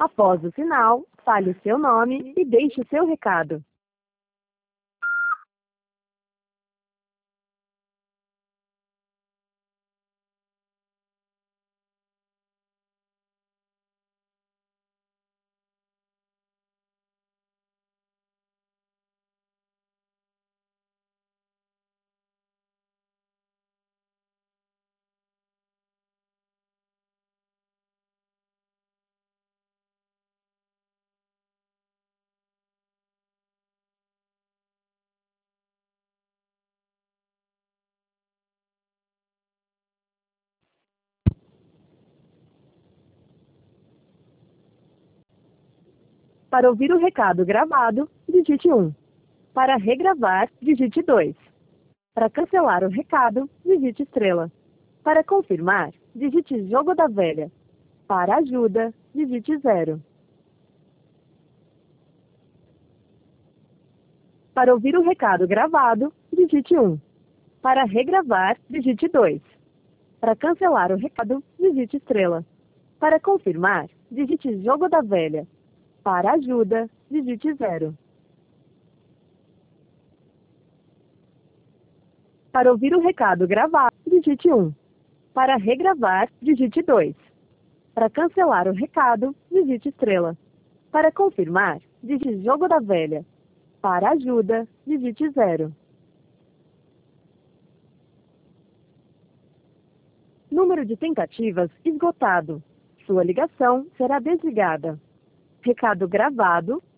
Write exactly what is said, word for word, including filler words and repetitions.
Após o sinal, fale o seu nome e deixe o seu recado. Para ouvir o recado gravado, digite um. Para regravar, digite dois. Para cancelar o recado, digite estrela. Para confirmar, digite jogo da velha. Para ajuda, digite zero. Para ouvir o recado gravado, digite um. Para regravar, digite dois. Para cancelar o recado, digite estrela. Para confirmar, digite jogo da velha. Para ajuda, digite zero. Para ouvir o recado gravado, digite um. Para regravar, digite dois. Para cancelar o recado, digite estrela. Para confirmar, digite jogo da velha. Para ajuda, digite zero. Número de tentativas esgotado. Sua ligação será desligada. Recado gravado